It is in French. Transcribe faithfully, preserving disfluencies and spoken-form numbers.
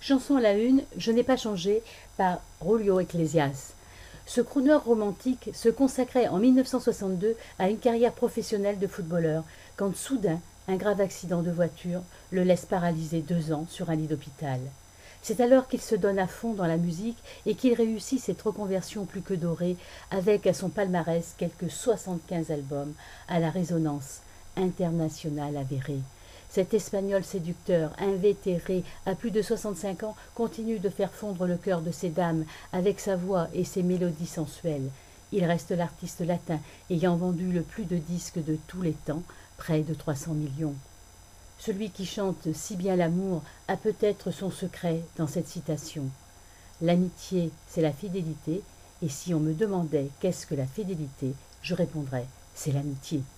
Chanson à la une, Je n'ai pas changé par Julio Iglesias. Ce crooner romantique se consacrait en mille neuf cent soixante-deux à une carrière professionnelle de footballeur quand soudain un grave accident de voiture le laisse paralysé deux ans sur un lit d'hôpital. C'est alors qu'il se donne à fond dans la musique et qu'il réussit cette reconversion plus que dorée avec à son palmarès quelques soixante-quinze albums à la résonance internationale avérée. Cet Espagnol séducteur, invétéré, à plus de soixante-cinq ans, continue de faire fondre le cœur de ces dames avec sa voix et ses mélodies sensuelles. Il reste l'artiste latin ayant vendu le plus de disques de tous les temps, près de trois cents millions. Celui qui chante si bien l'amour a peut-être son secret dans cette citation. L'amitié, c'est la fidélité, et si on me demandait qu'est-ce que la fidélité, je répondrais, c'est l'amitié.